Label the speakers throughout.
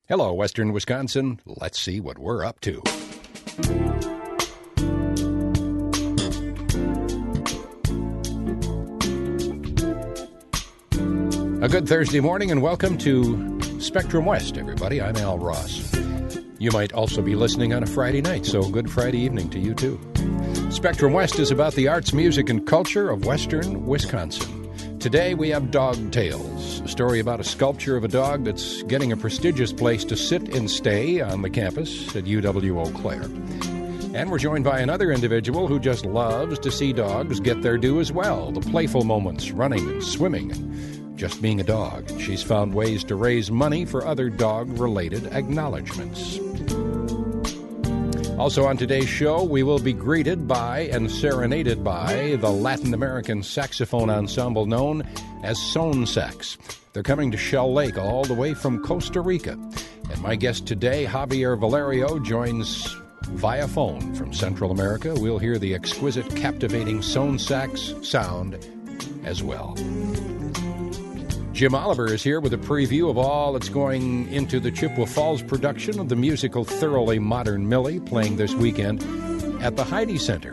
Speaker 1: Hello, Western Wisconsin. Let's see what we're up to. A good Thursday morning and welcome to Spectrum West, everybody. I'm Al Ross. You might also be listening on a Friday night, so good Friday evening to you, too. Spectrum West is about the arts, music, and culture of Western Wisconsin. Today we have Dog Tales, a story about a sculpture of a dog that's getting a prestigious place to sit and stay on the campus at UW Eau Claire. And we're joined by another individual who just loves to see dogs get their due as well, the playful moments, running and swimming and just being a dog. She's found ways to raise money for other dog-related acknowledgments. Also on today's show, we will be greeted by and serenaded by the Latin American saxophone ensemble known as Son Sax. They're coming to Shell Lake all the way from Costa Rica. And my guest today, Javier Valerio, joins via phone from Central America. We'll hear the exquisite, captivating Son Sax sound as well. Jim Oliver is here with a preview of all that's going into the Chippewa Falls production of the musical Thoroughly Modern Millie, playing this weekend at the Heidi Center.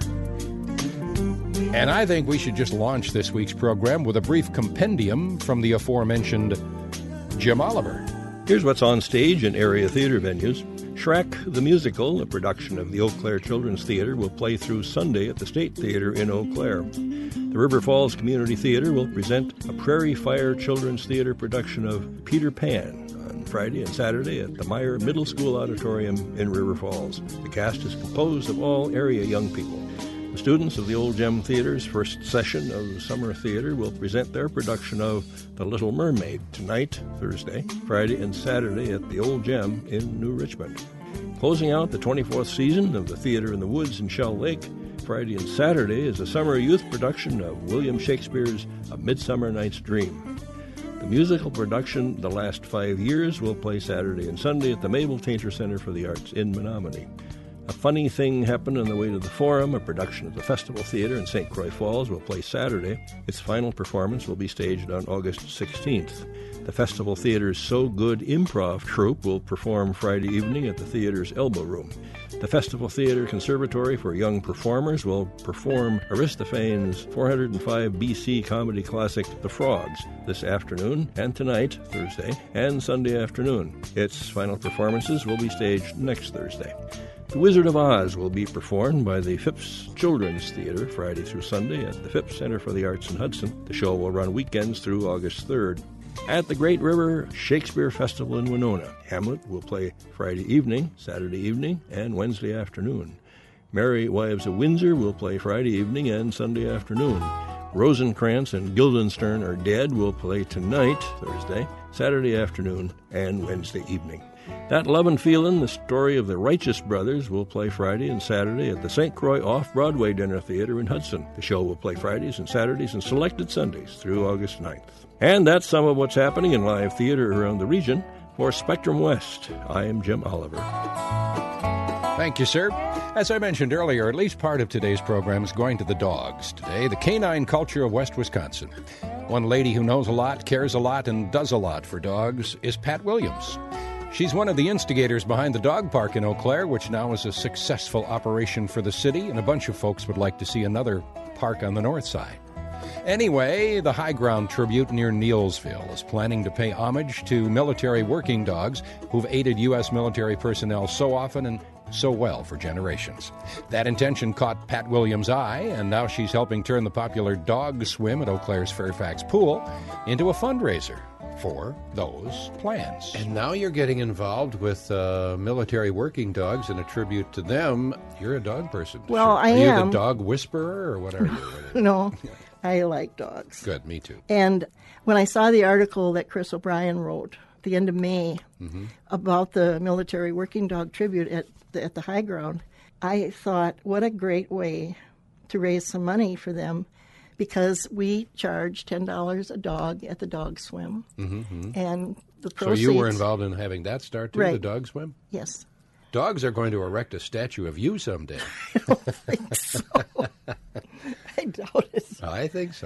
Speaker 1: And I think we should just launch this week's program with a brief compendium from the aforementioned Jim Oliver.
Speaker 2: Here's what's on stage in area theater venues. Shrek the Musical, a production of the Eau Claire Children's Theater, will play through Sunday at the State Theater in Eau Claire. The River Falls Community Theater will present a Prairie Fire Children's Theater production of Peter Pan on Friday and Saturday at the Meyer Middle School Auditorium in River Falls. The cast is composed of all area young people. The students of the Old Gem Theater's first session of Summer Theater will present their production of The Little Mermaid tonight, Thursday, Friday, and Saturday at the Old Gem in New Richmond. Closing out the 24th season of the Theater in the Woods in Shell Lake, Friday and Saturday is a summer youth production of William Shakespeare's A Midsummer Night's Dream. The musical production The Last 5 Years will play Saturday and Sunday at the Mabel Tainter Center for the Arts in Menominee. A Funny Thing Happened on the Way to the Forum, a production of the Festival Theater in St. Croix Falls, will play Saturday. Its final performance will be staged on August 16th. The Festival Theater's So Good Improv troupe will perform Friday evening at the theater's Elbow Room. The Festival Theater Conservatory for Young Performers will perform Aristophanes' 405 BC comedy classic The Frogs this afternoon and tonight, Thursday, and Sunday afternoon. Its final performances will be staged next Thursday. The Wizard of Oz will be performed by the Phipps Children's Theater Friday through Sunday at the Phipps Center for the Arts in Hudson. The show will run weekends through August 3rd. At the Great River Shakespeare Festival in Winona, Hamlet will play Friday evening, Saturday evening, and Wednesday afternoon. Merry Wives of Windsor will play Friday evening and Sunday afternoon. Rosencrantz and Guildenstern Are Dead will play tonight, Thursday, Saturday afternoon, and Wednesday evening. That Lovin' Feelin', the story of the Righteous Brothers, will play Friday and Saturday at the St. Croix Off-Broadway Dinner Theater in Hudson. The show will play Fridays and Saturdays and selected Sundays through August 9th. And that's some of what's happening in live theater around the region. For Spectrum West, I am Jim Oliver.
Speaker 1: Thank you, sir. As I mentioned earlier, at least part of today's program is going to the dogs today, the canine culture of West Wisconsin. One lady who knows a lot, cares a lot, and does a lot for dogs is Pat Williams. She's one of the instigators behind the dog park in Eau Claire, which now is a successful operation for the city, and a bunch of folks would like to see another park on the north side. Anyway, the High Ground Tribute near Neillsville is planning to pay homage to military working dogs who've aided U.S. military personnel so often and so well for generations. That intention caught Pat Williams' eye, and now she's helping turn the popular dog swim at Eau Claire's Fairfax Pool into a fundraiser for those plans. And now you're getting involved with military working dogs and a tribute to them. You're a dog person.
Speaker 3: Well, I am.
Speaker 1: Are you the dog whisperer, or what are you?
Speaker 3: No, I like dogs.
Speaker 1: Good, me too.
Speaker 3: And when I saw the article that Chris O'Brien wrote at the end of May about the military working dog tribute at the High Ground, I thought, what a great way to raise some money for them, because we charge $10 a dog at the dog swim. And the proceeds...
Speaker 1: So you were involved in having that start too,
Speaker 3: Right.
Speaker 1: the dog swim?
Speaker 3: Yes.
Speaker 1: Dogs are going to erect a statue of you someday.
Speaker 3: I don't think so. I doubt it.
Speaker 1: I think so.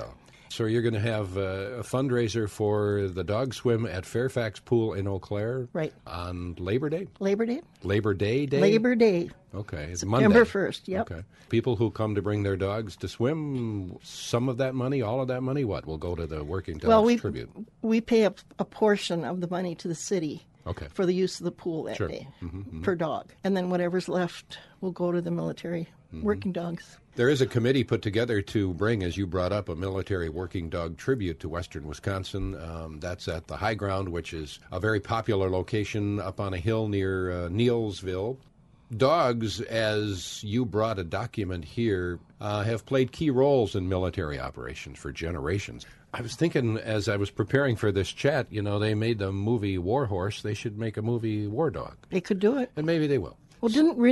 Speaker 1: So you're going to have a fundraiser for the dog swim at Fairfax Pool in Eau Claire
Speaker 3: Right.
Speaker 1: on Labor Day?
Speaker 3: Labor Day?
Speaker 1: Labor Day?
Speaker 3: Labor Day.
Speaker 1: Okay. It's
Speaker 3: September
Speaker 1: Monday.
Speaker 3: 1st, yep.
Speaker 1: Okay. People who come to bring their dogs to swim, some of that money, all of that money, what, will go to the Working Dogs Tribute?
Speaker 3: We pay a portion of the money to the city for the use of the pool that day per dog. And then whatever's left will go to the military working dogs.
Speaker 1: There is a committee put together to bring, as you brought up, a military working dog tribute to western Wisconsin. That's at the High Ground, which is a very popular location up on a hill near Neilsville. Dogs, as you brought a document here, have played key roles in military operations for generations. I was thinking, as I was preparing for this chat, they made the movie War Horse. They should make a movie War Dog.
Speaker 3: They could do it.
Speaker 1: And maybe they will.
Speaker 3: Well,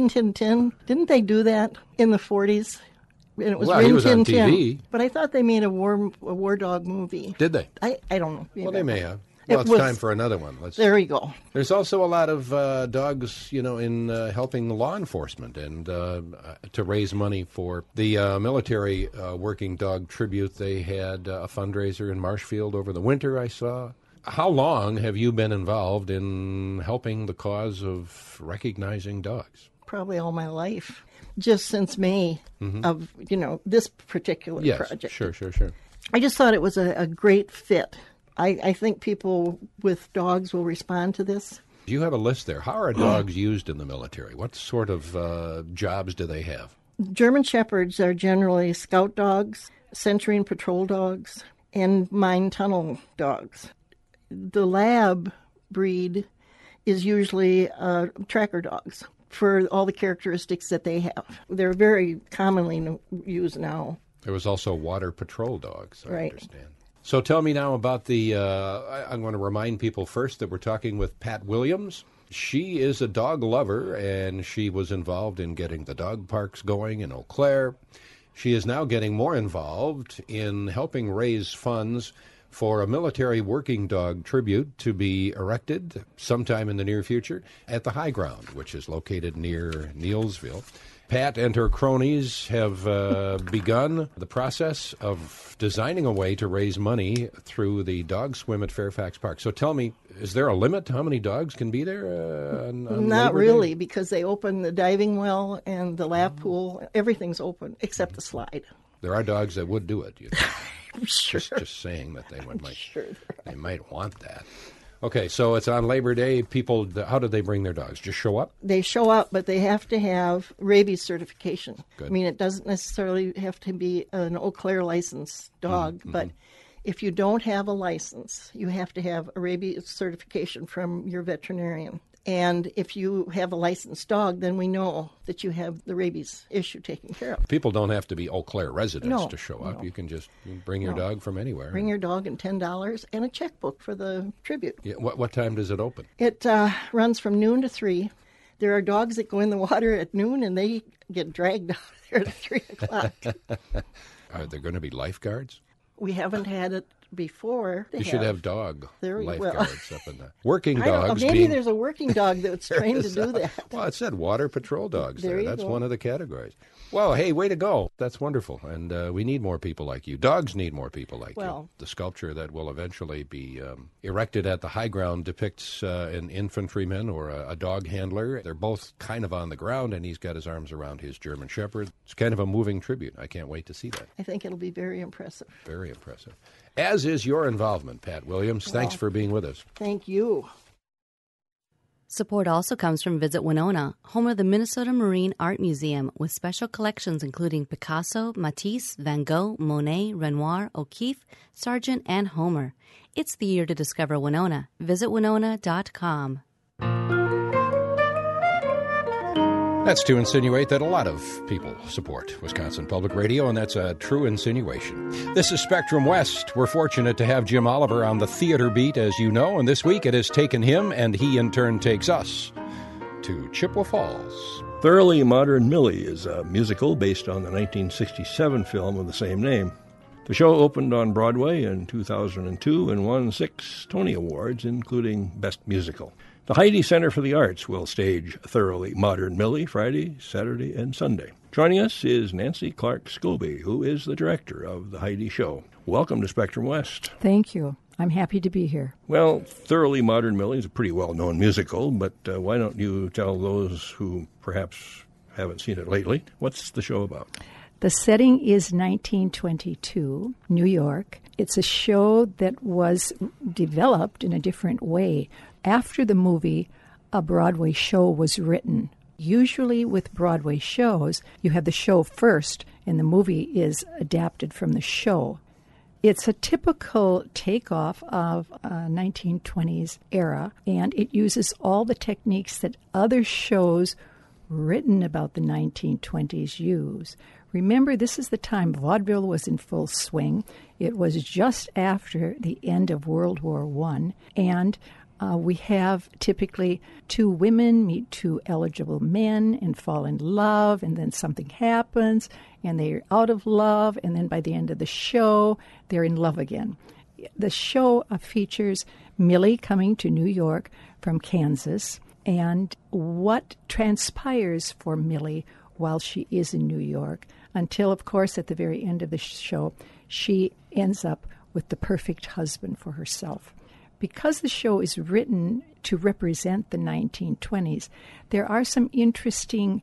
Speaker 3: didn't they do that in the 40s? And it was
Speaker 1: Well,
Speaker 3: Rin
Speaker 1: he was
Speaker 3: Tin
Speaker 1: on
Speaker 3: Tin.
Speaker 1: TV.
Speaker 3: But I thought they made a war dog movie.
Speaker 1: Did they?
Speaker 3: I don't know.
Speaker 1: Well, they may have. Well, it's time for another one.
Speaker 3: There you go.
Speaker 1: There's also a lot of dogs, in helping law enforcement and to raise money for the military working dog tribute. They had a fundraiser in Marshfield over the winter, I saw. How long have you been involved in helping the cause of recognizing dogs?
Speaker 3: Probably all my life. Just since May of, this particular project.
Speaker 1: Sure.
Speaker 3: I just thought it was a great fit. I think people with dogs will respond to this.
Speaker 1: You have a list there. How are dogs used in the military? What sort of jobs do they have?
Speaker 3: German Shepherds are generally scout dogs, sentry and patrol dogs, and mine tunnel dogs. The lab breed is usually tracker dogs for all the characteristics that they have. They're very commonly used now.
Speaker 1: There was also water patrol dogs, I
Speaker 3: Right.
Speaker 1: understand. So tell me now about I'm going to remind people first that we're talking with Pat Williams. She is a dog lover, and she was involved in getting the dog parks going in Eau Claire. She is now getting more involved in helping raise funds for a military working dog tribute to be erected sometime in the near future at the High Ground, which is located near Neilsville. Pat and her cronies have begun the process of designing a way to raise money through the dog swim at Fairfax Park. So tell me, is there a limit to how many dogs can be there? On
Speaker 3: Not
Speaker 1: Labor
Speaker 3: really,
Speaker 1: Day?
Speaker 3: because they open the diving well and the lap pool. Everything's open except the slide.
Speaker 1: There are dogs that would do it.
Speaker 3: Sure.
Speaker 1: Just saying that
Speaker 3: Sure.
Speaker 1: they might want that. Okay, so it's on Labor Day. People, how do they bring their dogs? Just show up?
Speaker 3: They show up, but they have to have rabies certification.
Speaker 1: Good.
Speaker 3: I mean, it doesn't necessarily have to be an Eau Claire licensed dog, but if you don't have a license, you have to have a rabies certification from your veterinarian. And if you have a licensed dog, then we know that you have the rabies issue taken care of.
Speaker 1: People don't have to be Eau Claire residents
Speaker 3: No,
Speaker 1: to show up.
Speaker 3: no.
Speaker 1: You can just bring your dog from anywhere.
Speaker 3: Bring your dog and $10 and a checkbook for the tribute.
Speaker 1: Yeah, what time does it open?
Speaker 3: It runs from noon to 3. There are dogs that go in the water at noon, and they get dragged out there at 3 o'clock.
Speaker 1: Are there going to be lifeguards?
Speaker 3: We haven't had it before.
Speaker 1: You should have dog
Speaker 3: There we-
Speaker 1: lifeguards up in the working
Speaker 3: I don't know,
Speaker 1: dogs.
Speaker 3: maybe there's a working dog that's trained to do that.
Speaker 1: Well, it said water patrol dogs
Speaker 3: There
Speaker 1: there.
Speaker 3: you
Speaker 1: That's
Speaker 3: go.
Speaker 1: one of the categories. Well, hey, way to go. That's wonderful. And we need more people like you. Dogs need more people like you.
Speaker 3: Well-
Speaker 1: The sculpture that will eventually be erected at the High Ground depicts an infantryman or a dog handler. They're both kind of on the ground, and he's got his arms around his German Shepherd. It's kind of a moving tribute. I can't wait to see that.
Speaker 3: I think it'll be very impressive.
Speaker 1: Very impressive. As is your involvement, Pat Williams. Thanks for being with us.
Speaker 3: Thank you.
Speaker 4: Support also comes from Visit Winona, home of the Minnesota Marine Art Museum, with special collections including Picasso, Matisse, Van Gogh, Monet, Renoir, O'Keeffe, Sargent, and Homer. It's the year to discover Winona. Visit Winona.com.
Speaker 1: That's to insinuate that a lot of people support Wisconsin Public Radio, and that's a true insinuation. This is Spectrum West. We're fortunate to have Jim Oliver on the theater beat, as you know, and this week it has taken him, and he in turn takes us to Chippewa Falls.
Speaker 2: Thoroughly Modern Millie is a musical based on the 1967 film of the same name. The show opened on Broadway in 2002 and won 6 Tony Awards, including Best Musical. The Heidi Center for the Arts will stage Thoroughly Modern Millie Friday, Saturday, and Sunday. Joining us is Nancy Clark Scobie, who is the director of the Heidi Show. welcome to Spectrum West.
Speaker 5: Thank you. I'm happy to be here.
Speaker 2: Well, Thoroughly Modern Millie is a pretty well-known musical, but why don't you tell those who perhaps haven't seen it lately, what's the show about?
Speaker 5: The setting is 1922, New York. It's a show that was developed in a different way. After the movie, a Broadway show was written. Usually with Broadway shows, you have the show first, and the movie is adapted from the show. It's a typical takeoff of a 1920s era, and it uses all the techniques that other shows written about the 1920s use. Remember, this is the time vaudeville was in full swing. It was just after the end of World War I, and we have typically two women meet two eligible men and fall in love, and then something happens, and they're out of love, and then by the end of the show, they're in love again. The show features Millie coming to New York from Kansas, and what transpires for Millie while she is in New York, until, of course, at the very end of the show, she ends up with the perfect husband for herself. Because the show is written to represent the 1920s, there are some interesting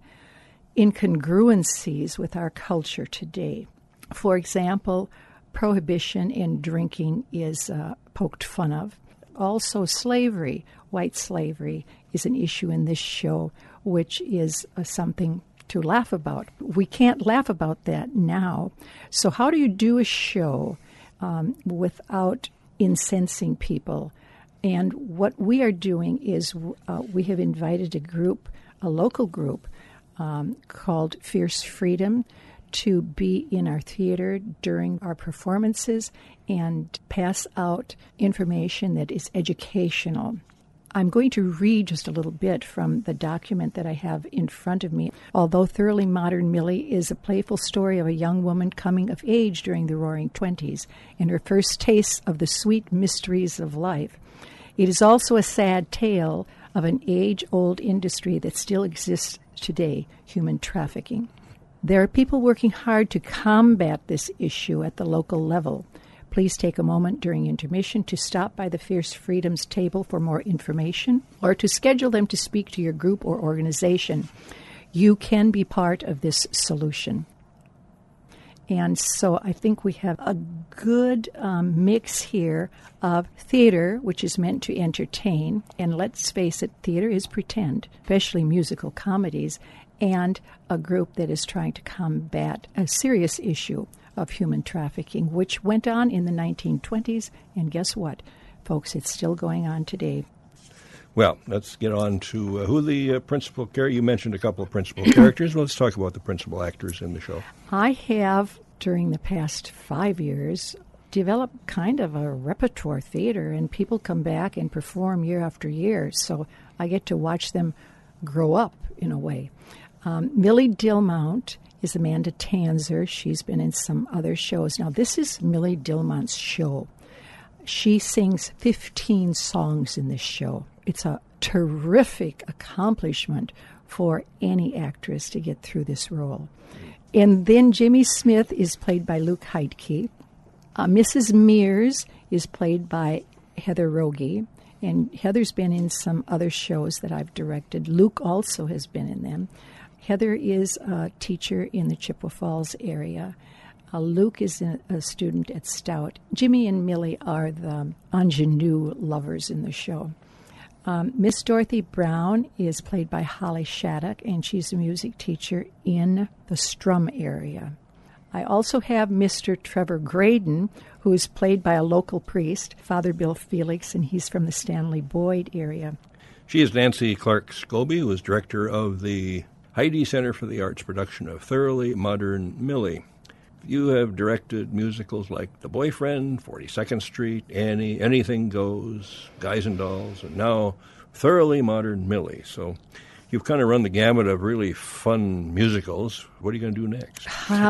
Speaker 5: incongruencies with our culture today. For example, prohibition and drinking is poked fun of. Also, slavery, white slavery, is an issue in this show, which is something to laugh about. We can't laugh about that now. So how do you do a show without incensing people? And what we are doing is we have invited a local group called Fierce Freedom, to be in our theater during our performances and pass out information that is educational. I'm going to read just a little bit from the document that I have in front of me. Although Thoroughly Modern Millie is a playful story of a young woman coming of age during the Roaring '20s and her first tastes of the sweet mysteries of life, it is also a sad tale of an age-old industry that still exists today, human trafficking. There are people working hard to combat this issue at the local level. Please take a moment during intermission to stop by the Fierce Freedom's table for more information or to schedule them to speak to your group or organization. You can be part of this solution. And so I think we have a good mix here of theater, which is meant to entertain, and let's face it, theater is pretend, especially musical comedies, and a group that is trying to combat a serious issue of human trafficking, which went on in the 1920s, and guess what, folks, it's still going on today.
Speaker 2: Well, let's get on to who the principal character. You mentioned a couple of principal characters. Let's talk about the principal actors in the show.
Speaker 5: I have, during the past 5 years, developed kind of a repertoire theater, and people come back and perform year after year, so I get to watch them grow up in a way. Millie Dilmount is Amanda Tanzer. She's been in some other shows. Now, this is Millie Dilmount's show. She sings 15 songs in this show. It's a terrific accomplishment for any actress to get through this role. And then Jimmy Smith is played by Luke Heidke. Mrs. Mears is played by Heather Rogie. And Heather's been in some other shows that I've directed. Luke also has been in them. Heather is a teacher in the Chippewa Falls area. Luke is a student at Stout. Jimmy and Millie are the ingenue lovers in the show. Miss Dorothy Brown is played by Holly Shattuck, and she's a music teacher in the Strum area. I also have Mr. Trevor Graydon, who is played by a local priest, Father Bill Felix, and he's from the Stanley Boyd area.
Speaker 2: She is Nancy Clark Scobie, who is director of the Heidi Center for the Arts production of Thoroughly Modern Millie. You have directed musicals like The Boyfriend, 42nd Street, Annie, Anything Goes, Guys and Dolls, and now Thoroughly Modern Millie. So you've kind of run the gamut of really fun musicals. What are you going to do next?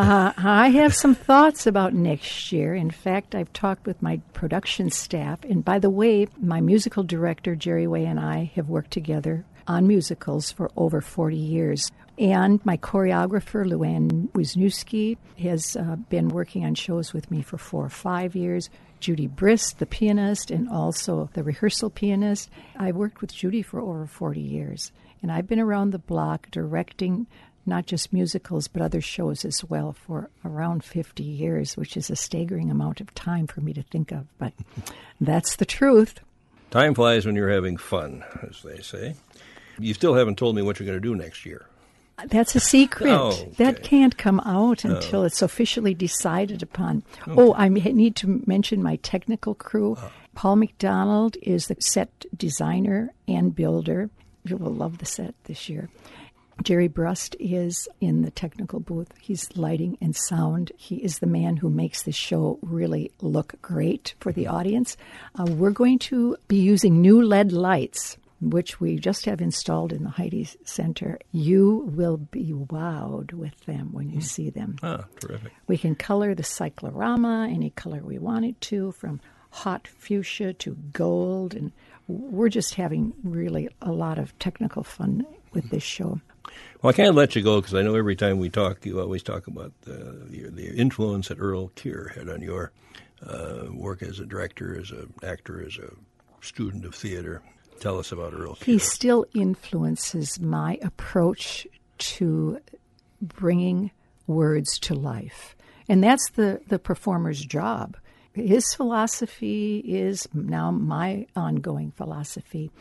Speaker 5: I have some thoughts about next year. In fact, I've talked with my production staff. And by the way, my musical director, Jerry Way, and I have worked together on musicals for over 40 years. And my choreographer, Luann Wisniewski, has been working on shows with me for 4 or 5 years. Judy Brisk, the pianist, and also the rehearsal pianist. I worked with Judy for over 40 years. And I've been around the block directing not just musicals, but other shows as well for around 50 years, which is a staggering amount of time for me to think of. But that's the truth.
Speaker 2: Time flies when you're having fun, as they say. You still haven't told me what you're going to do next year.
Speaker 5: That's a secret.
Speaker 2: Oh, okay.
Speaker 5: That can't come out until it's officially decided upon. Okay. Oh, I need to mention my technical crew. Paul McDonald is the set designer and builder. You will love the set this year. Jerry Brust is in the technical booth. He's lighting and sound. He is the man who makes the show really look great for the audience. We're going to be using new LED lights, which we just have installed in the Heidi Center. You will be wowed with them when you see them.
Speaker 2: Ah, terrific.
Speaker 5: We can color the cyclorama any color we wanted to, from hot fuchsia to gold, and we're just having really a lot of technical fun with this show.
Speaker 2: Well, I can't let you go because I know every time we talk, you always talk about the influence that Earl Keir had on your work as a director, as an actor, as a student of theater. Tell us about Earl Keir.
Speaker 5: He still influences my approach to bringing words to life. And that's the performer's job. His philosophy is now my ongoing philosophy.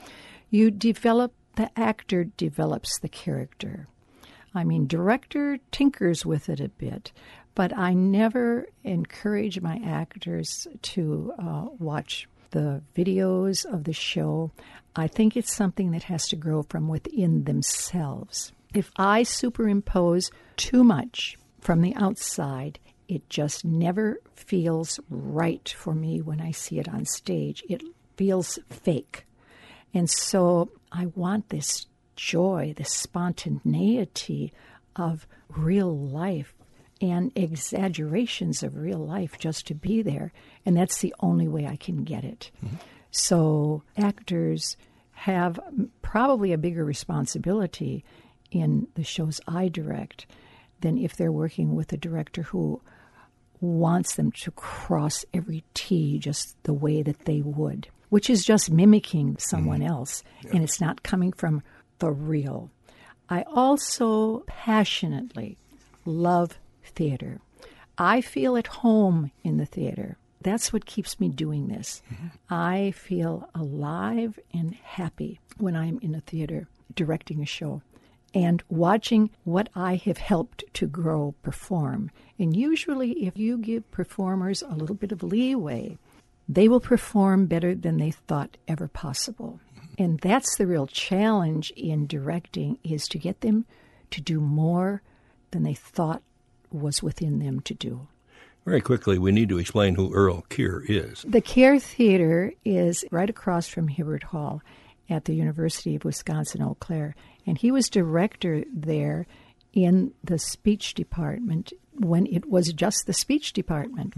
Speaker 5: The actor develops the character. I mean, director tinkers with it a bit, but I never encourage my actors to watch the videos of the show. I think it's something that has to grow from within themselves. If I superimpose too much from the outside, it just never feels right for me when I see it on stage. It feels fake. And so I want this joy, this spontaneity of real life and exaggerations of real life just to be there. And that's the only way I can get it. Mm-hmm. So actors have probably a bigger responsibility in the shows I direct than if they're working with a director who wants them to cross every T just the way that they would, which is just mimicking someone else, and it's not coming from the real. I also passionately love theater. I feel at home in the theater. That's what keeps me doing this. Mm-hmm. I feel alive and happy when I'm in a theater directing a show and watching what I have helped to grow perform. And usually if you give performers a little bit of leeway, they will perform better than they thought ever possible. And that's the real challenge in directing, is to get them to do more than they thought was within them to do.
Speaker 2: Very quickly, we need to explain who Earl Keir is.
Speaker 5: The Keir Theater is right across from Hibbert Hall at the University of Wisconsin-Eau Claire. And he was director there in the speech department when it was just the speech department.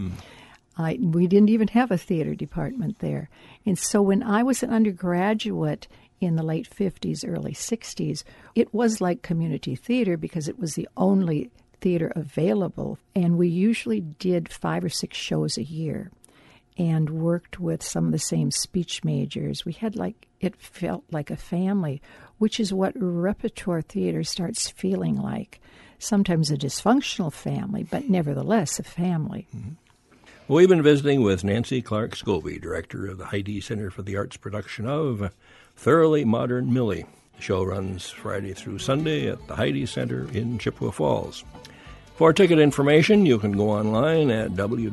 Speaker 5: We didn't even have a theater department there. And so when I was an undergraduate in the late 50s, early 60s, it was like community theater because it was the only theater available. And we usually did 5 or 6 shows a year and worked with some of the same speech majors. We had it felt like a family, which is what repertoire theater starts feeling like. Sometimes a dysfunctional family, but nevertheless a family.
Speaker 2: Mm-hmm. Well, we've been visiting with Nancy Clark Scobie, director of the Heidi Center for the Arts production of Thoroughly Modern Millie. The show runs Friday through Sunday at the Heidi Center in Chippewa Falls. For ticket information, you can go online at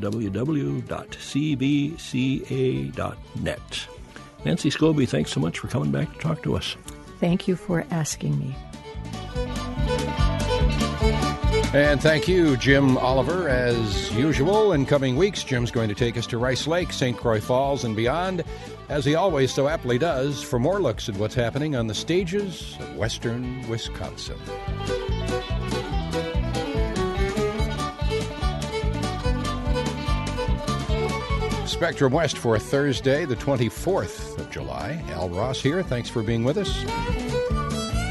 Speaker 2: www.cbca.net. Nancy Scobie, thanks so much for coming back to talk to us.
Speaker 5: Thank you for asking me.
Speaker 1: And thank you, Jim Oliver. As usual, in coming weeks, Jim's going to take us to Rice Lake, St. Croix Falls, and beyond, as he always so aptly does, for more looks at what's happening on the stages of western Wisconsin. Spectrum West for Thursday, the 24th of July. Al Ross here. Thanks for being with us.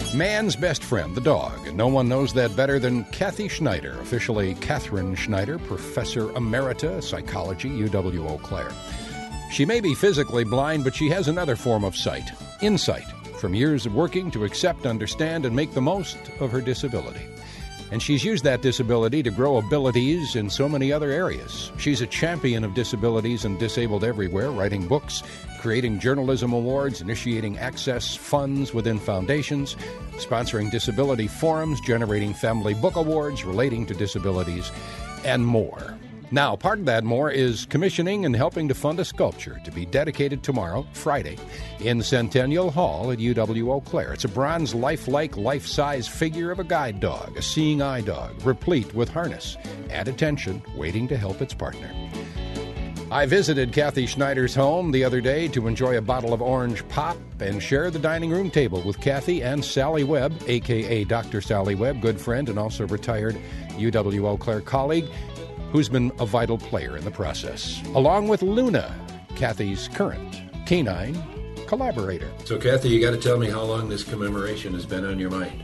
Speaker 1: Man's best friend, the dog, and no one knows that better than Kathy Schneider, officially Catherine Schneider, Professor Emerita, Psychology, UW Eau Claire. She may be physically blind, but she has another form of sight, insight, from years of working to accept, understand, and make the most of her disability. And she's used that disability to grow abilities in so many other areas. She's a champion of disabilities and disabled everywhere, writing books, creating journalism awards, initiating access funds within foundations, sponsoring disability forums, generating family book awards relating to disabilities, and more. Now, part of that more is commissioning and helping to fund a sculpture to be dedicated tomorrow, Friday, in Centennial Hall at UW Eau Claire. It's a bronze, lifelike, life-size figure of a guide dog, a seeing eye dog, replete with harness and attention, waiting to help its partner. I visited Kathy Schneider's home the other day to enjoy a bottle of orange pop and share the dining room table with Kathy and Sally Webb, a.k.a. Dr. Sally Webb, good friend and also retired UW Eau Claire colleague, who's been a vital player in the process, along with Luna, Kathy's current canine collaborator. So, Kathy, you got to tell me how long this commemoration has been on your mind.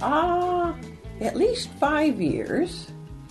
Speaker 6: At least 5 years.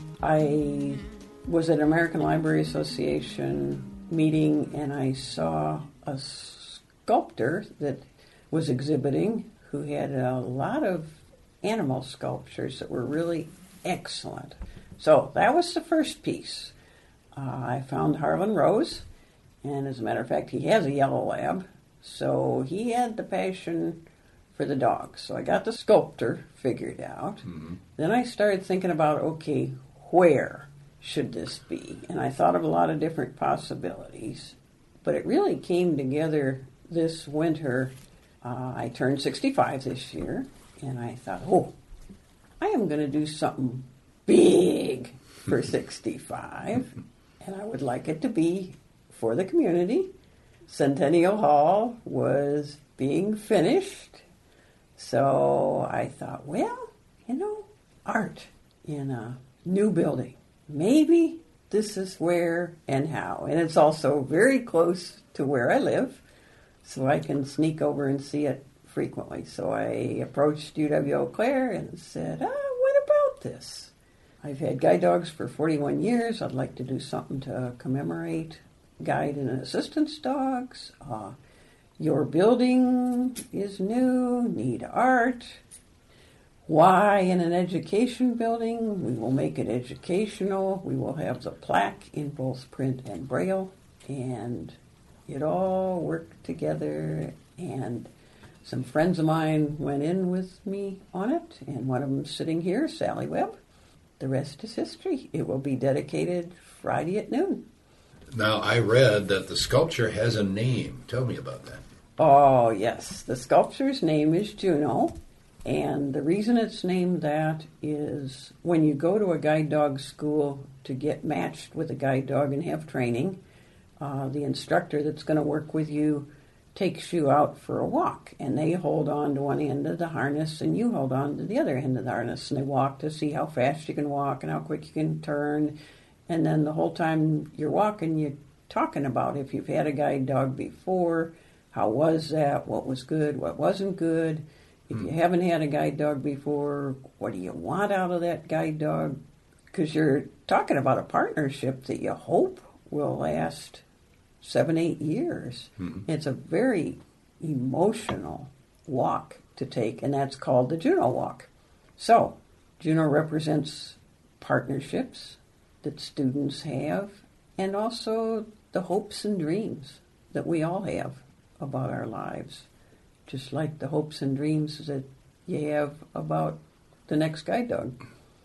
Speaker 6: I was at American Library Association meeting, and I saw a sculptor that was exhibiting who had a lot of animal sculptures that were really excellent. So that was the first piece. I found Harlan Rose, and as a matter of fact, he has a yellow lab, so he had the passion for the dog. So I got the sculptor figured out. Mm-hmm. Then I started thinking about, okay, where should this be? And I thought of a lot of different possibilities, but it really came together this winter. I turned 65 this year, and I thought, I am going to do something big for 65, and I would like it to be for the community. Centennial Hall was being finished, so I thought, art in a new building. Maybe this is where and how. And it's also very close to where I live, so I can sneak over and see it frequently. So I approached UW Eau Claire and said, what about this? I've had guide dogs for 41 years. I'd like to do something to commemorate guide and assistance dogs. Your building is new, need art. Why in an education building? We will make it educational. We will have the plaque in both print and braille. And it all worked together. And some friends of mine went in with me on it. And one of them sitting here, Sally Webb. The rest is history. It will be dedicated Friday at noon.
Speaker 1: Now, I read that the sculpture has a name. Tell me about that.
Speaker 6: Oh, yes. The sculpture's name is Juno. And the reason it's named that is when you go to a guide dog school to get matched with a guide dog and have training, the instructor that's going to work with you takes you out for a walk, and they hold on to one end of the harness and you hold on to the other end of the harness, and they walk to see how fast you can walk and how quick you can turn. And then the whole time you're walking, you're talking about if you've had a guide dog before, how was that, what was good, what wasn't good. If you haven't had a guide dog before, what do you want out of that guide dog? Because you're talking about a partnership that you hope will last 7-8 years. Mm-hmm. It's a very emotional walk to take, and that's called the Juno Walk. So, Juno represents partnerships that students have, and also the hopes and dreams that we all have about our lives, just like the hopes and dreams that you have about the next guide dog.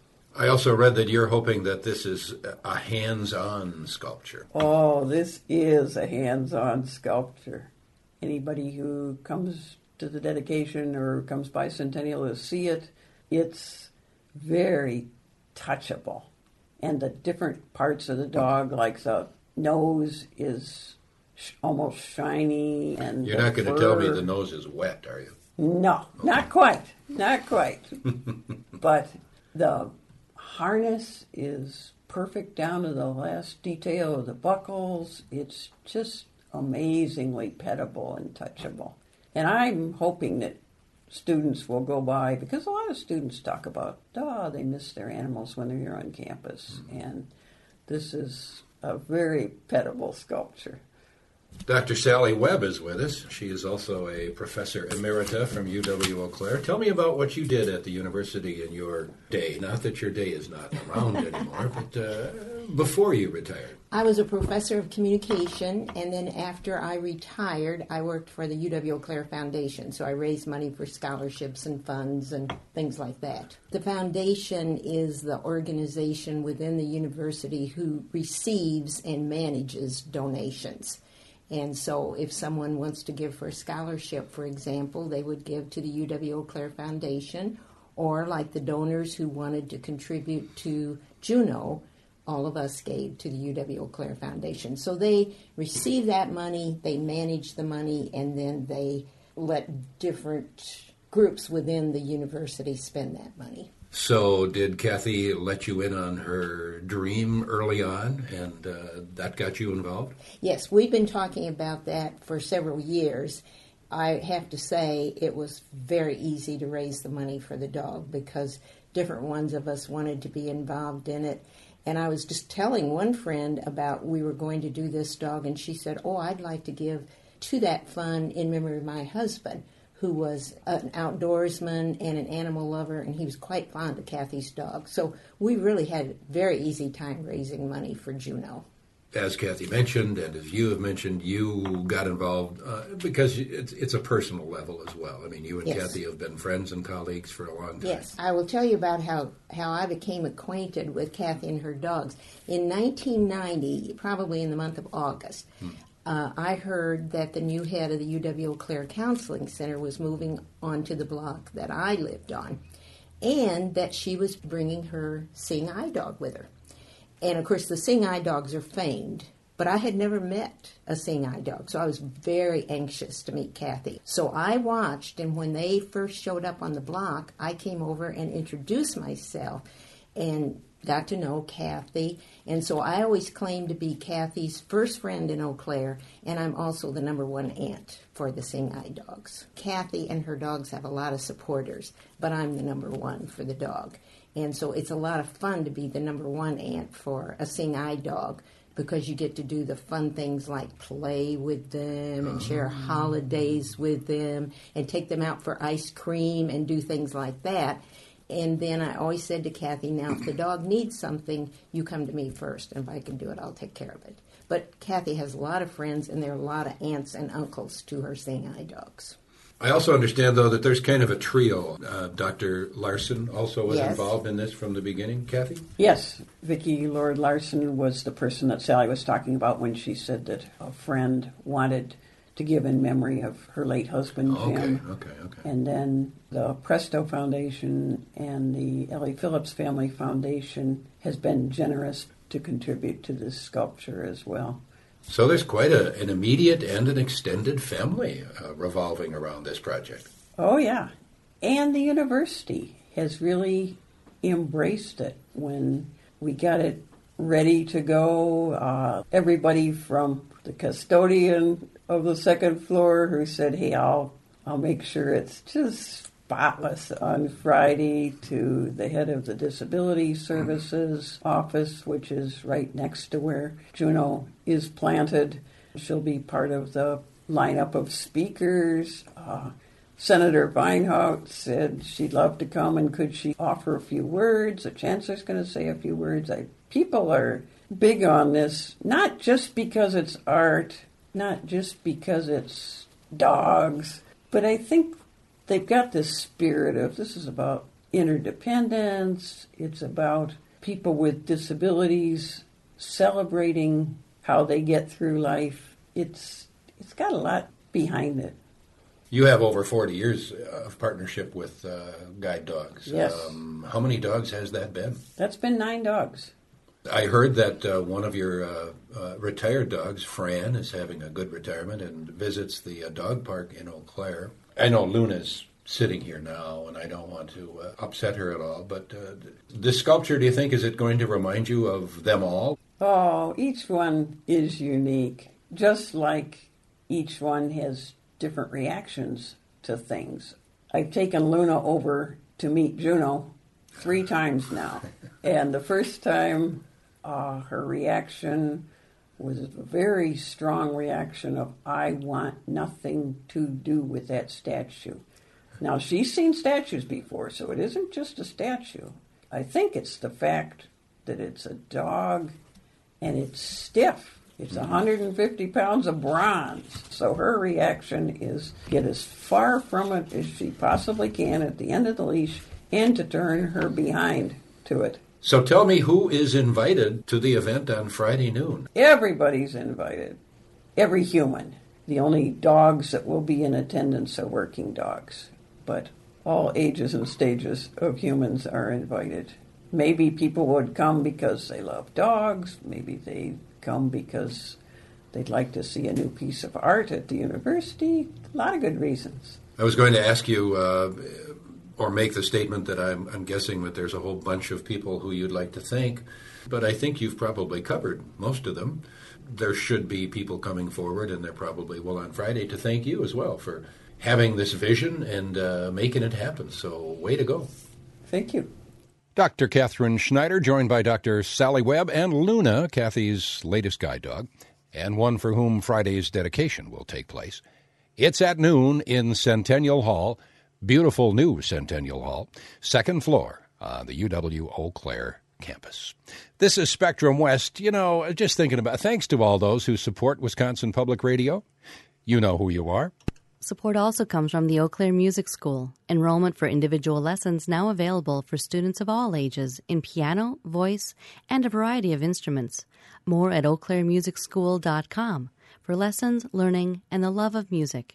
Speaker 1: I also read that you're hoping that this is a hands-on sculpture.
Speaker 6: Oh, this is a hands-on sculpture. Anybody who comes to the dedication or comes by Centennial to see it, it's very touchable. And the different parts of the dog, like the nose is almost shiny. And
Speaker 1: you're not going to tell me the nose is wet, are you?
Speaker 6: No, not quite. Not quite. But the harness is perfect down to the last detail of the buckles. It's just amazingly pettable and touchable. And I'm hoping that students will go by, because a lot of students talk about, they miss their animals when they're here on campus. And this is a very petable sculpture.
Speaker 1: Dr. Sally Webb is with us. She is also a professor emerita from UW-Eau Claire. Tell me about what you did at the university in your day. Not that your day is not around anymore, but before you retired.
Speaker 7: I was a professor of communication, and then after I retired, I worked for the UW-Eau Claire Foundation. So I raised money for scholarships and funds and things like that. The foundation is the organization within the university who receives and manages donations. And so if someone wants to give for a scholarship, for example, they would give to the UW-Eau Claire Foundation, or like the donors who wanted to contribute to Juneau, all of us gave to the UW-Eau Claire Foundation. So they receive that money, they manage the money, and then they let different groups within the university spend that money.
Speaker 1: So did Kathy let you in on her dream early on, and that got you involved?
Speaker 7: Yes, we've been talking about that for several years. I have to say it was very easy to raise the money for the dog because different ones of us wanted to be involved in it. And I was just telling one friend about we were going to do this dog, and she said, I'd like to give to that fund in memory of my husband, who was an outdoorsman and an animal lover, and he was quite fond of Kathy's dog. So we really had a very easy time raising money for Juneau.
Speaker 1: As Kathy mentioned, and as you have mentioned, you got involved because it's a personal level as well. I mean, you and
Speaker 7: Yes.
Speaker 1: Kathy have been friends and colleagues for a long time.
Speaker 7: Yes, I will tell you about how I became acquainted with Kathy and her dogs. In 1990, probably in the month of August, I heard that the new head of the UW-Eau Claire Counseling Center was moving onto the block that I lived on, and that she was bringing her seeing eye dog with her. And, of course, the seeing eye dogs are famed, but I had never met a seeing eye dog, so I was very anxious to meet Kathy. So I watched, and when they first showed up on the block, I came over and introduced myself and got to know Kathy. And so I always claimed to be Kathy's first friend in Eau Claire, and I'm also the number one aunt for the seeing eye dogs. Kathy and her dogs have a lot of supporters, but I'm the number one for the dog. And so it's a lot of fun to be the number one aunt for a seeing eye dog, because you get to do the fun things like play with them and share holidays with them and take them out for ice cream and do things like that. And then I always said to Kathy, now, if the dog needs something, you come to me first. And if I can do it, I'll take care of it. But Kathy has a lot of friends, and there are a lot of aunts and uncles to her seeing eye dogs.
Speaker 1: I also understand, though, that there's kind of a trio. Dr. Larson also was
Speaker 7: Yes.
Speaker 1: involved in this from the beginning. Kathy?
Speaker 6: Yes, Vicki Lord Larson was the person that Sally was talking about when she said that a friend wanted to give in memory of her late husband, Jim.
Speaker 1: Okay.
Speaker 6: And then the Presto Foundation and the Ellie Phillips Family Foundation has been generous to contribute to this sculpture as well.
Speaker 1: So there's quite an immediate and an extended family revolving around this project.
Speaker 6: Oh, yeah. And the university has really embraced it. When we got it ready to go, everybody from the custodian of the second floor who said, hey, I'll make sure it's just spotless on Friday, to the head of the Disability Services office, which is right next to where Juneau is planted. She'll be part of the lineup of speakers. Senator Beinhout said she'd love to come, and could she offer a few words? The chancellor's going to say a few words. People are big on this, not just because it's art, not just because it's dogs, but I think they've got this spirit of, this is about interdependence. It's about people with disabilities celebrating how they get through life. It's got a lot behind it.
Speaker 1: You have over 40 years of partnership with Guide Dogs.
Speaker 6: Yes.
Speaker 1: How many dogs has that been?
Speaker 6: That's been 9 dogs.
Speaker 1: I heard that one of your retired dogs, Fran, is having a good retirement and visits the dog park in Eau Claire. I know Luna's sitting here now, and I don't want to upset her at all, but this sculpture, do you think, is it going to remind you of them all?
Speaker 6: Oh, each one is unique, just like each one has different reactions to things. I've taken Luna over to meet Juno 3 times now. And the first time, her reaction was a very strong reaction of, I want nothing to do with that statue. Now, she's seen statues before, so it isn't just a statue. I think it's the fact that it's a dog and it's stiff. It's 150 pounds of bronze. So her reaction is get as far from it as she possibly can at the end of the leash and to turn her behind to it.
Speaker 1: So tell me, who is invited to the event on Friday noon?
Speaker 6: Everybody's invited. Every human. The only dogs that will be in attendance are working dogs. But all ages and stages of humans are invited. Maybe people would come because they love dogs. Maybe they come because they'd like to see a new piece of art at the university. A lot of good reasons.
Speaker 1: I was going to ask you, or make the statement that I'm guessing that there's a whole bunch of people who you'd like to thank, but I think you've probably covered most of them. There should be people coming forward, and there probably will on Friday, to thank you as well for having this vision and making it happen. So way to go.
Speaker 6: Thank you.
Speaker 1: Dr. Catherine Schneider, joined by Dr. Sally Webb and Luna, Kathy's latest guide dog, and one for whom Friday's dedication will take place. It's at noon in Centennial Hall, beautiful new Centennial Hall, second floor on the UW Eau Claire campus. This is Spectrum West. You know, just thinking about, thanks to all those who support Wisconsin Public Radio. You know who you are.
Speaker 4: Support also comes from the Eau Claire Music School. Enrollment for individual lessons now available for students of all ages in piano, voice, and a variety of instruments. More at eauclairemusicschool.com for lessons, learning, and the love of music.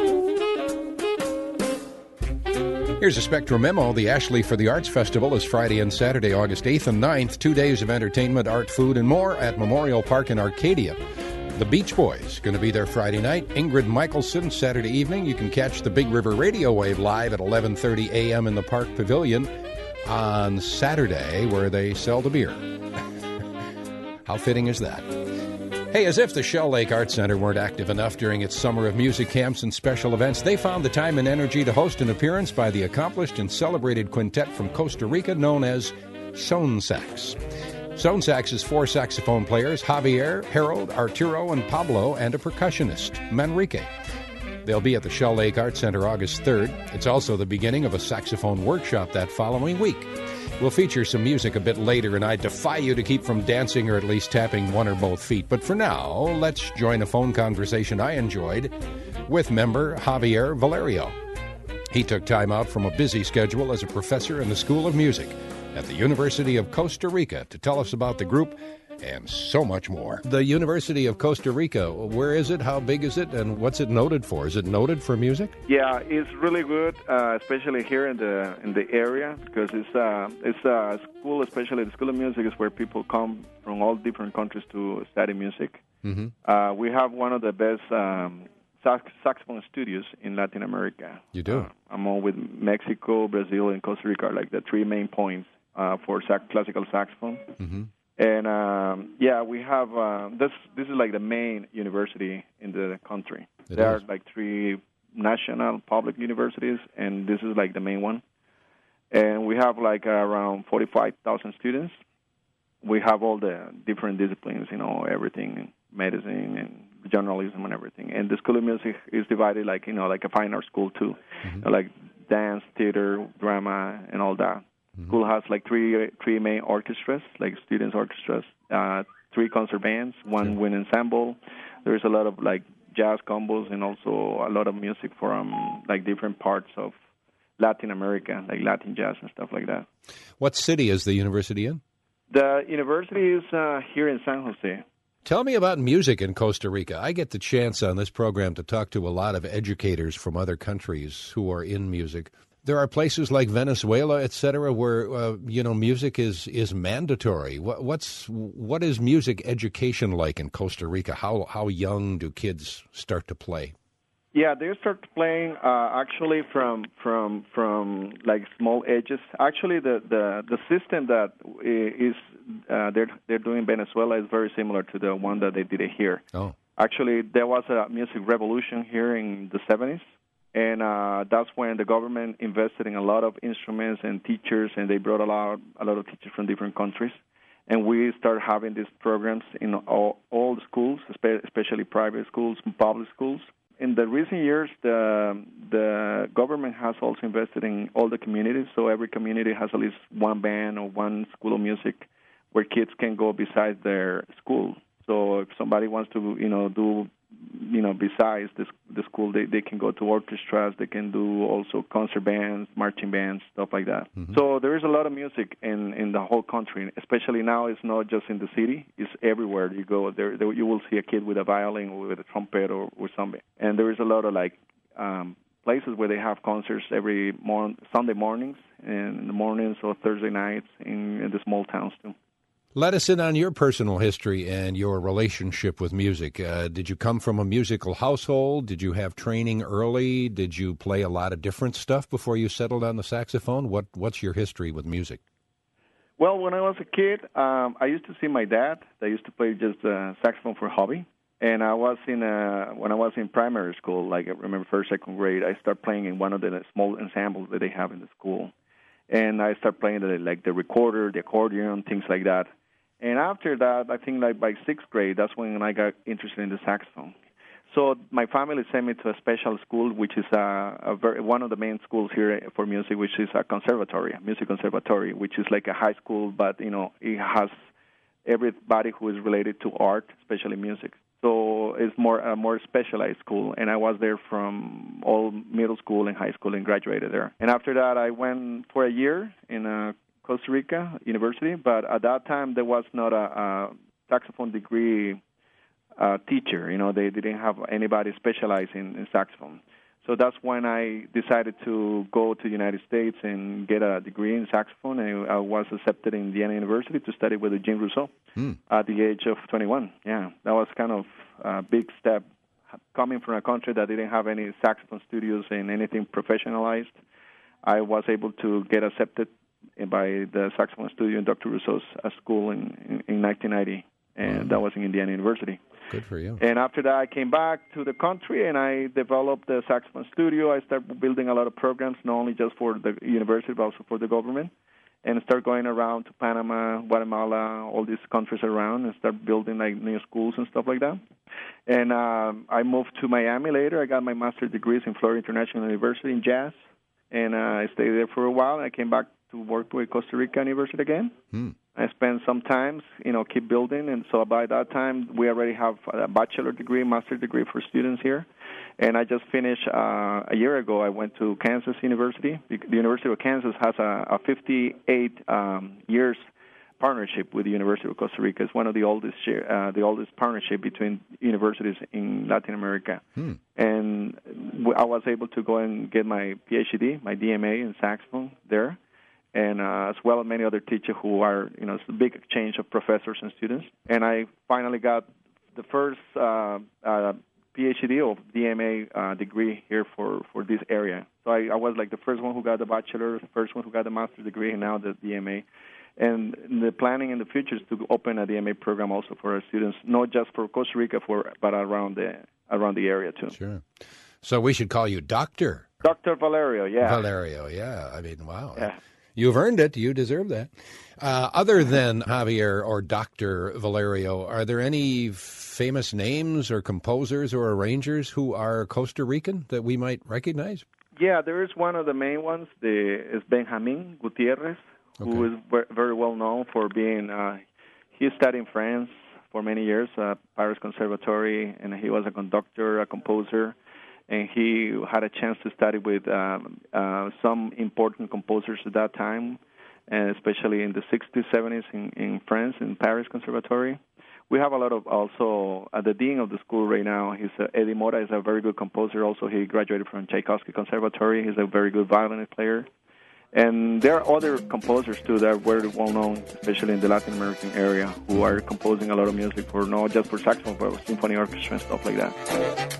Speaker 1: Here's a Spectrum memo. The Ashley for the Arts Festival is Friday and Saturday, August 8th and 9th. 2 days of entertainment, art, food, and more at Memorial Park in Arcadia. The Beach Boys going to be there Friday night. Ingrid Michaelson Saturday evening. You can catch the Big River Radio Wave live at 11:30 a.m. in the Park Pavilion on Saturday, where they sell the beer. How fitting is that? Hey, as if the Shell Lake Arts Center weren't active enough during its summer of music camps and special events, they found the time and energy to host an appearance by the accomplished and celebrated quintet from Costa Rica known as Son Sax. Son Sax's 4 saxophone players, Javier, Harold, Arturo, and Pablo, and a percussionist, Manrique. They'll be at the Shell Lake Arts Center August 3rd. It's also the beginning of a saxophone workshop that following week. We'll feature some music a bit later, and I defy you to keep from dancing or at least tapping one or both feet. But for now, let's join a phone conversation I enjoyed with member Javier Valerio. He took time out from a busy schedule as a professor in the School of Music at the University of Costa Rica to tell us about the group and so much more. The University of Costa Rica, where is it, how big is it, and what's it noted for? Is it noted for music?
Speaker 8: Yeah, it's really good, especially here in the area, because it's a school, especially the School of Music, is where people come from all different countries to study music. Mm-hmm. We have one of the best saxophone studios in Latin America.
Speaker 1: You do?
Speaker 8: Among with Mexico, Brazil, and Costa Rica are like the 3 main points for classical saxophone. Mm-hmm. And we have this is like the main university in the country. There are like 3 national public universities, and this is like the main one. And we have like around 45,000 students. We have all the different disciplines, everything, medicine and journalism and everything. And the School of Music is divided like a fine art school too, like dance, theater, drama, and all that. Mm-hmm. School has like three main orchestras, like students' orchestras, 3 concert bands, 1 wind ensemble. There's a lot of like jazz combos and also a lot of music from like different parts of Latin America, like Latin jazz and stuff like that.
Speaker 1: What city is the university in?
Speaker 8: The university is here in San Jose.
Speaker 1: Tell me about music in Costa Rica. I get the chance on this program to talk to a lot of educators from other countries who are in music. There are places like Venezuela, et cetera, where music is mandatory. What is music education like in Costa Rica? How young do kids start to play?
Speaker 8: Yeah, they start playing actually from like small ages. Actually, the system that is they're doing in Venezuela is very similar to the one that they did here.
Speaker 1: Oh,
Speaker 8: actually, there was a music revolution here in the 70s. And that's when the government invested in a lot of instruments and teachers, and they brought a lot of teachers from different countries. And we started having these programs in all the schools, especially private schools and public schools. In the recent years, the government has also invested in all the communities, so every community has at least one band or one school of music where kids can go besides their school. So if somebody wants to, do, besides the school, they can go to orchestras, they can do also concert bands, marching bands, stuff like that. Mm-hmm. So there is a lot of music in the whole country, especially now. It's not just in the city; it's everywhere you go. There you will see a kid with a violin or with a trumpet or something. And there is a lot of places where they have concerts every Sunday mornings and in the mornings or Thursday nights in the small towns too.
Speaker 1: Let us in on your personal history and your relationship with music. Did you come from a musical household? Did you have training early? Did you play a lot of different stuff before you settled on the saxophone? What's your history with music?
Speaker 8: Well, when I was a kid, I used to see my dad. I used to play just saxophone for hobby. And I was when I was in primary school, like I remember first, second grade, I started playing in one of the small ensembles that they have in the school. And I started playing the recorder, the accordion, things like that. And after that, I think by sixth grade, that's when I got interested in the saxophone. So my family sent me to a special school, which is one of the main schools here for music, which is a conservatory, a music conservatory, which is like a high school, but it has everybody who is related to art, especially music. So it's a more specialized school, and I was there from all middle school and high school and graduated there. And after that, I went for a year in Costa Rica University, but at that time there was not a saxophone degree teacher. They didn't have anybody specialized in saxophone. So that's when I decided to go to the United States and get a degree in saxophone, and I was accepted in Indiana University to study with Jean Rousseau at the age of 21. Yeah, that was kind of a big step. Coming from a country that didn't have any saxophone studios and anything professionalized, I was able to get accepted by the saxophone studio in Dr. Rousseau's school in 1990, and that was in Indiana University.
Speaker 1: Good for you.
Speaker 8: And after that, I came back to the country, and I developed the saxophone studio. I started building a lot of programs, not only just for the university, but also for the government, and start going around to Panama, Guatemala, all these countries around, and start building new schools and stuff like that. And I moved to Miami later. I got my master's degrees in Florida International University in jazz, and I stayed there for a while. And I came back to work with Costa Rica University again. I spent some time, keep building, and so by that time we already have a bachelor degree, master degree for students here. And I just finished a year ago. I went to Kansas University. The University of Kansas has a 58 years partnership with the University of Costa Rica. It's one of the oldest partnership between universities in Latin America. And I was able to go and get my PhD, my DMA in saxophone there. And as well as many other teachers who are, it's a big exchange of professors and students. And I finally got the first PhD or DMA degree here for this area. So I was like the first one who got the bachelor, the first one who got the master's degree, and now the DMA. And the planning in the future is to open a DMA program also for our students, not just for Costa Rica, but around the area too.
Speaker 1: Sure. So we should call you Dr.
Speaker 8: Dr. Valerio, yeah.
Speaker 1: Valerio, yeah. I mean, wow.
Speaker 8: Yeah.
Speaker 1: You've earned it. You deserve that. Other than Javier or Dr. Valerio, are there any famous names or composers or arrangers who are Costa Rican that we might recognize?
Speaker 8: Yeah, there is one of the main ones. Is Benjamin Gutierrez, who is very well known for being, he studied in France for many years at Paris Conservatory, and he was a conductor, a composer. And he had a chance to study with some important composers at that time, and especially in the 60s, 70s in France, in Paris Conservatory. We have a lot of also, the dean of the school right now, he's Eddie Mora, is a very good composer. Also, he graduated from Tchaikovsky Conservatory. He's a very good violin player. And there are other composers, too, that are very well-known, especially in the Latin American area, who are composing a lot of music for not just for saxophone, but for symphony orchestra and stuff like that.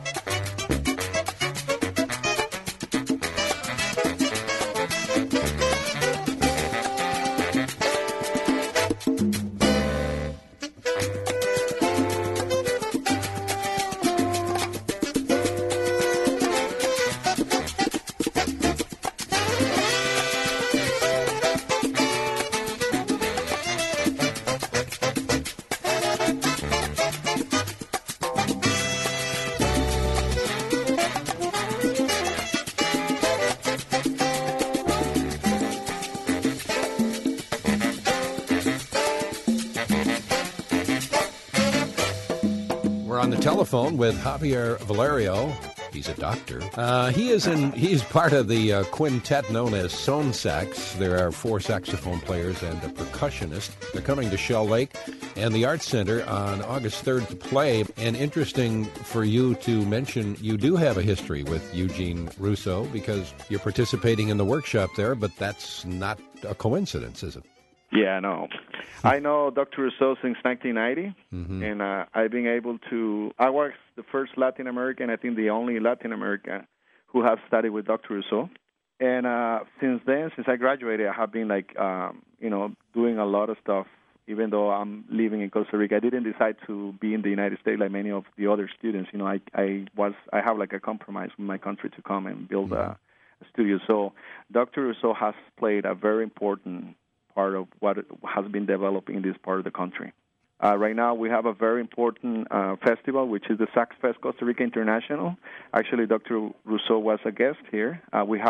Speaker 1: on the telephone with Javier Valerio. He's a doctor. He's part of the quintet known as Son Sax. There are 4 saxophone players and a percussionist. They're coming to Shell Lake and the Arts Center on August 3rd to play. And interesting for you to mention, you do have a history with Eugene Rousseau because you're participating in the workshop there, but that's not a coincidence, is it?
Speaker 8: Yeah, no. I know Dr. Rousseau since 1990, and I've been able to... I was the first Latin American, I think the only Latin American, who have studied with Dr. Rousseau. And since then, since I graduated, I have been, doing a lot of stuff, even though I'm living in Costa Rica. I didn't decide to be in the United States like many of the other students. You know, I have like a compromise with my country to come and build a studio. So Dr. Rousseau has played a very important part of what has been developing in this part of the country. Right now, we have a very important festival, which is the Sax Fest Costa Rica International. Actually, Dr. Rousseau was a guest here.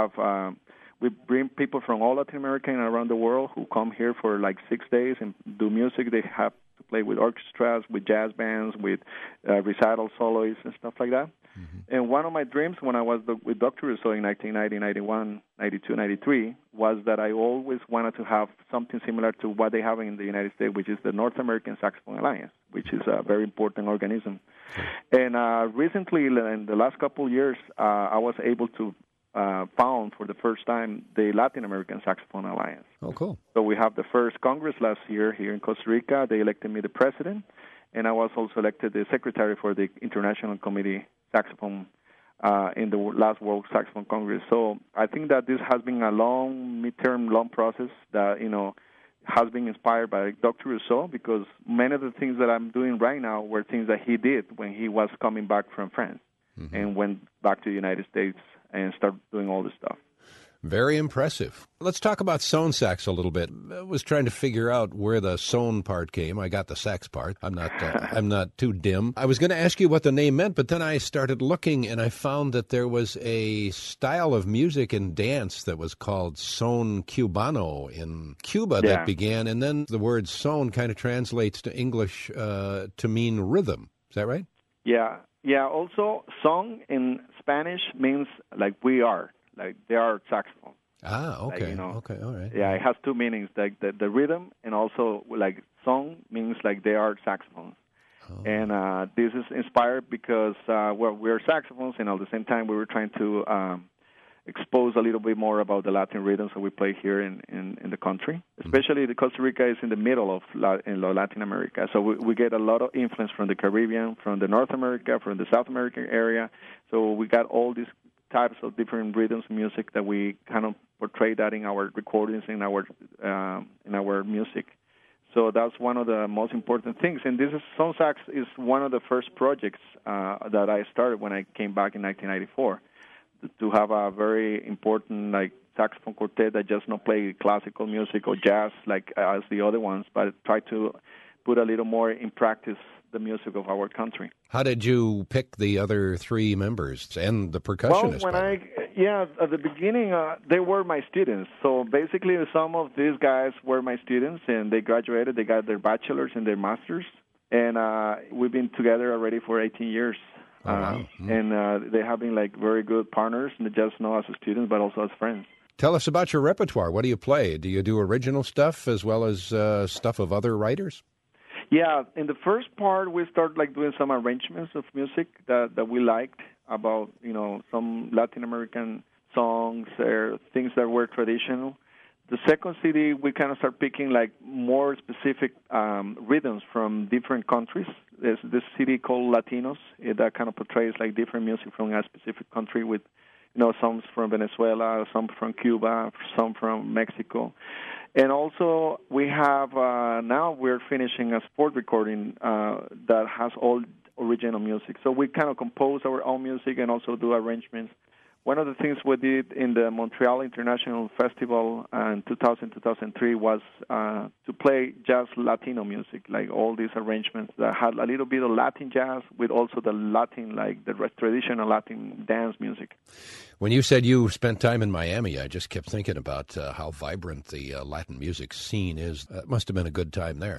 Speaker 8: We bring people from all Latin America and around the world who come here for like 6 days and do music. They have to play with orchestras, with jazz bands, with recital soloists and stuff like that. And one of my dreams when I was with Dr. Rousseau in 1990, 91, 92, 93 was that I always wanted to have something similar to what they have in the United States, which is the North American Saxophone Alliance, which is a very important organism. And recently, in the last couple of years, I was able to found for the first time the Latin American Saxophone Alliance.
Speaker 1: Oh, cool.
Speaker 8: So we have the first Congress last year here in Costa Rica. They elected me the president, and I was also elected the secretary for the International Committee Saxophone in the last World Saxophone Congress. So I think that this has been a long process that, has been inspired by Dr. Rousseau, because many of the things that I'm doing right now were things that he did when he was coming back from France and went back to the United States and started doing all this stuff.
Speaker 1: Very impressive. Let's talk about Son Sax a little bit. I was trying to figure out where the Son part came. I got the sax part. I'm not too dim. I was going to ask you what the name meant, but then I started looking and I found that there was a style of music and dance that was called Son Cubano in Cuba that began, and then the word son kind of translates to English to mean rhythm. Is that right?
Speaker 8: Yeah. Yeah. Also, son in Spanish means like we are. Like they are saxophone.
Speaker 1: Ah, okay.
Speaker 8: Like,
Speaker 1: okay, all right.
Speaker 8: Yeah, it has two meanings, like the rhythm, and also like song means like they are saxophones. Oh. And this is inspired because we're saxophones, and at the same time we were trying to expose a little bit more about the Latin rhythms that we play here in the country. Especially the Costa Rica is in the middle of Latin America, so we get a lot of influence from the Caribbean, from the North America, from the South American area. So we got all these types of different rhythms of music that we kind of portray that in our recordings, in our music. So that's one of the most important things. And this is Son Sax is one of the first projects that I started when I came back in 1994 to have a very important saxophone quartet that just not play classical music or jazz like as the other ones, but try to put a little more in practice the music of our country.
Speaker 1: How did you pick the other three members and the percussionist?
Speaker 8: Well, at the beginning, they were my students. So basically, some of these guys were my students, and they graduated. They got their bachelor's and their master's, and we've been together already for 18 years.
Speaker 1: Oh, wow.
Speaker 8: And they have been very good partners, and just not as students, but also as friends.
Speaker 1: Tell us about your repertoire. What do you play? Do you do original stuff as well as stuff of other writers?
Speaker 8: Yeah, in the first part, we started doing some arrangements of music that we liked about, some Latin American songs or things that were traditional. The second CD, we kind of start picking more specific rhythms from different countries. There's this CD called Latinos that kind of portrays different music from a specific country with, some from Venezuela, some from Cuba, some from Mexico. And also, we have, now we're finishing a sport recording that has all original music. So we kind of compose our own music and also do arrangements. One of the things we did in the Montreal International Festival in 2000-2003 was to play jazz Latino music, all these arrangements that had a little bit of Latin jazz with also the Latin, the traditional Latin dance music.
Speaker 1: When you said you spent time in Miami, I just kept thinking about how vibrant the Latin music scene is. It must have been a good time there.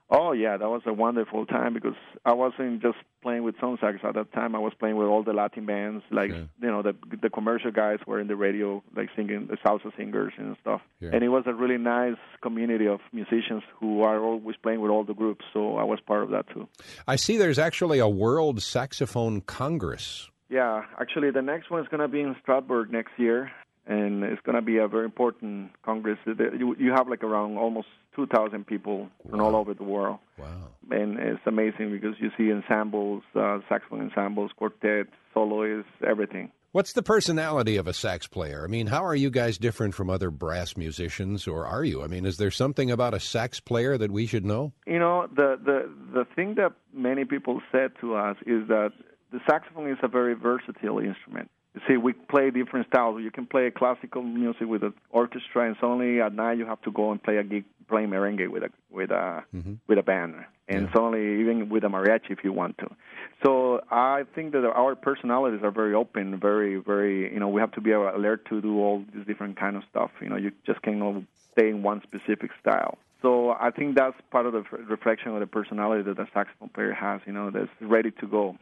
Speaker 8: Oh, yeah, that was a wonderful time because I wasn't just playing with son sax at that time. I was playing with all the Latin bands, like, the commercial guys were in the radio, like singing the salsa singers and stuff. Yeah. And it was a really nice community of musicians who are always playing with all the groups, so I was part of that too.
Speaker 1: I see there's actually a World Saxophone Congress.
Speaker 8: Yeah, actually the next one is going to be in Strasbourg next year, and it's going to be a very important congress. You have like around almost 2,000 people from all over the world.
Speaker 1: Wow.
Speaker 8: And it's amazing because you see ensembles, saxophone ensembles, quartets, soloists, everything.
Speaker 1: What's the personality of a sax player? I mean, how are you guys different from other brass musicians, or are you? I mean, is there something about a sax player that we should know?
Speaker 8: You know, the thing that many people said to us is that the saxophone is a very versatile instrument. You see, we play different styles. You can play classical music with an orchestra, and suddenly at night you have to go and play a gig, playing merengue with a band, and suddenly even with a mariachi if you want to. So I think that our personalities are very open, very, very. We have to be alert to do all this different kind of stuff. You just cannot stay in one specific style. So I think that's part of the reflection of the personality that the saxophone player has, that's ready to go.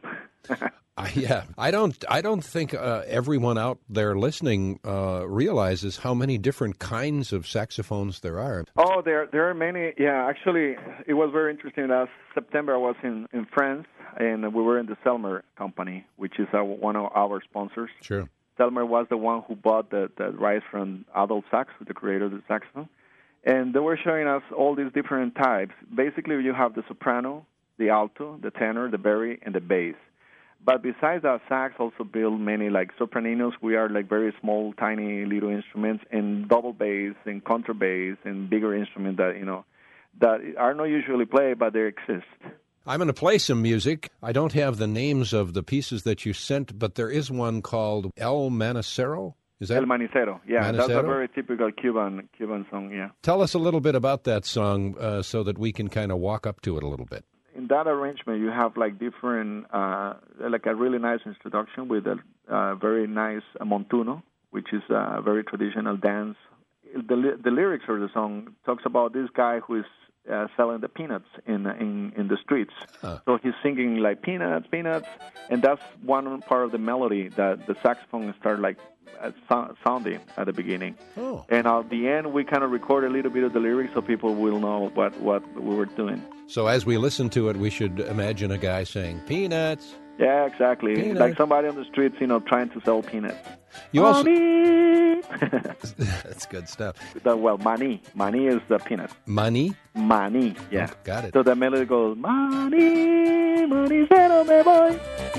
Speaker 1: I don't think everyone out there listening realizes how many different kinds of saxophones there are.
Speaker 8: Oh, there are many. Yeah, actually, it was very interesting. Last September, I was in France, and we were in the Selmer company, which is one of our sponsors.
Speaker 1: Sure.
Speaker 8: Selmer was the one who bought the rights from Adolphe Sax, the creator of the saxophone. And they were showing us all these different types. Basically, you have the soprano, the alto, the tenor, the bari, and the bass. But besides that, sax also build many, like sopraninos. We are like very small, tiny little instruments, and double bass and contrabass and bigger instruments that are not usually played, but they exist.
Speaker 1: I'm going to play some music. I don't have the names of the pieces that you sent, but there is one called El Manicero. Is that
Speaker 8: El Manicero? Yeah,
Speaker 1: Manicero?
Speaker 8: That's a very typical Cuban song, yeah.
Speaker 1: Tell us a little bit about that song so that we can kind of walk up to it a little bit.
Speaker 8: In that arrangement, you have like different, like a really nice introduction with a very nice montuno, which is a very traditional dance. The lyrics of the song talks about this guy who is selling the peanuts in the streets. Huh. So he's singing like peanuts, and that's one part of the melody that the saxophone started like sounding at the beginning.
Speaker 1: Oh.
Speaker 8: And at the end, we kind of record a little bit of the lyrics so people will know what we were doing.
Speaker 1: So as we listen to it, we should imagine a guy saying, peanuts.
Speaker 8: Yeah, exactly.
Speaker 1: Peanuts.
Speaker 8: Like somebody on the streets, trying to sell peanuts.
Speaker 1: You also...
Speaker 8: Money!
Speaker 1: That's good stuff.
Speaker 8: Money. Money is the peanut.
Speaker 1: Money?
Speaker 8: Money, yeah.
Speaker 1: Oh, got it.
Speaker 8: So the melody goes, money, money, se no me voy.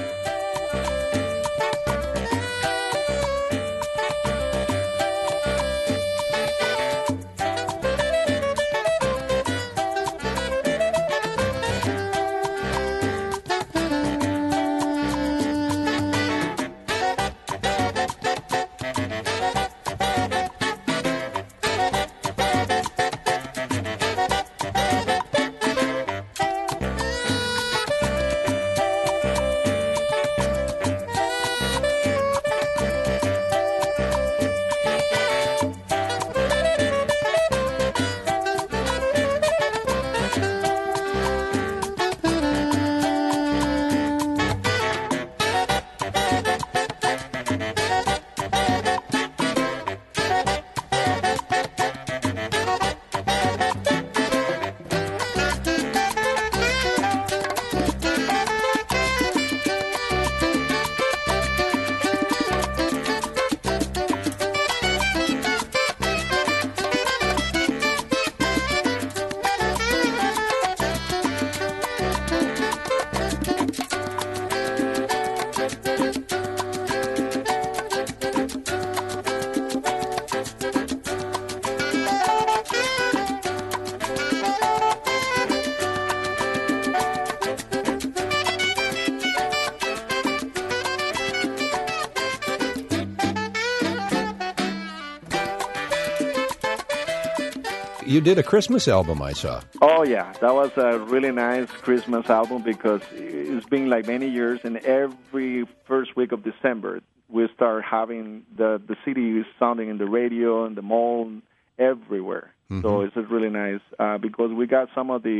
Speaker 1: You did a Christmas album, I saw.
Speaker 8: Oh, yeah. That was a really nice Christmas album because it's been like many years, and every first week of December, we start having the CD sounding in the radio, in the mall, everywhere. Mm-hmm. So it's really nice because we got some of the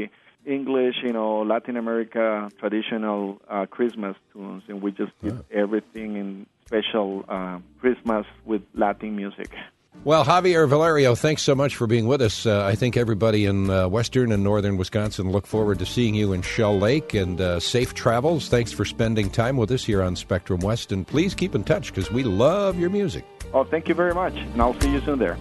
Speaker 8: English, Latin America traditional Christmas tunes, and we just did everything in special Christmas with Latin music.
Speaker 1: Well, Javier Valerio, thanks so much for being with us. I think everybody in western and northern Wisconsin look forward to seeing you in Shell Lake, and safe travels. Thanks for spending time with us here on Spectrum West, and please keep in touch because we love your music.
Speaker 8: Oh, thank you very much, and I'll see you soon there.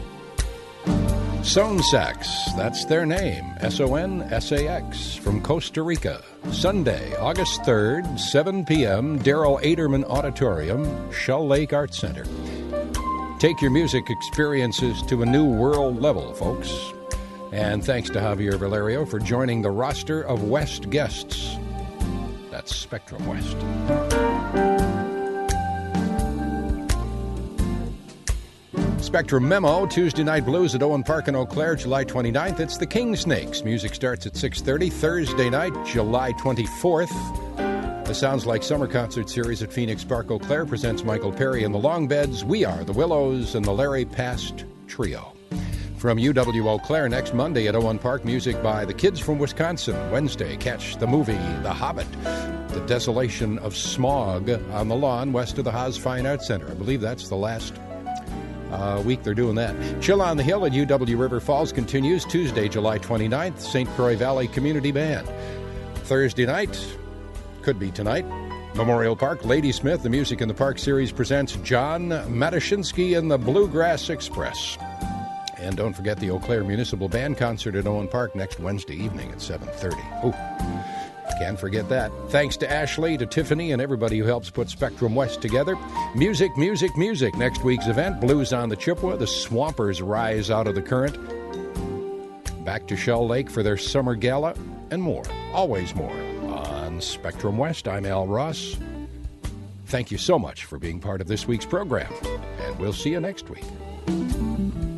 Speaker 1: Sonsax, that's their name, Sonsax, from Costa Rica. Sunday, August 3rd, 7 p.m., Darrell Aderman Auditorium, Shell Lake Arts Center. Take your music experiences to a new world level, folks. And thanks to Javier Valerio for joining the roster of West guests. That's Spectrum West. Spectrum Memo, Tuesday Night Blues at Owen Park in Eau Claire, July 29th. It's the King Snakes. Music starts at 6:30. Thursday night, July 24th. The Sounds Like Summer concert series at Phoenix Park, Eau Claire presents Michael Perry and the Longbeds, We Are the Willows, and the Larry Past Trio. From UW Eau Claire next Monday at Owen Park, music by the Kids from Wisconsin. Wednesday, catch the movie The Hobbit, The Desolation of Smog on the lawn west of the Haas Fine Arts Center. I believe that's the last week they're doing that. Chill on the Hill at UW River Falls continues Tuesday, July 29th, St. Croix Valley Community Band. Thursday night, could be tonight, Memorial Park, Ladysmith, the Music in the Park series presents John Matushinsky and the Bluegrass Express. And don't forget the Eau Claire Municipal Band concert at Owen Park next Wednesday evening at 7:30. Oh, can't forget that. Thanks to Ashley, to Tiffany, and everybody who helps put Spectrum West together. Music, music, music. Next week's event, Blues on the Chippewa. The Swampers rise out of the current. Back to Shell Lake for their summer gala, and more. Always more. On Spectrum West, I'm Al Ross. Thank you so much for being part of this week's program, and we'll see you next week.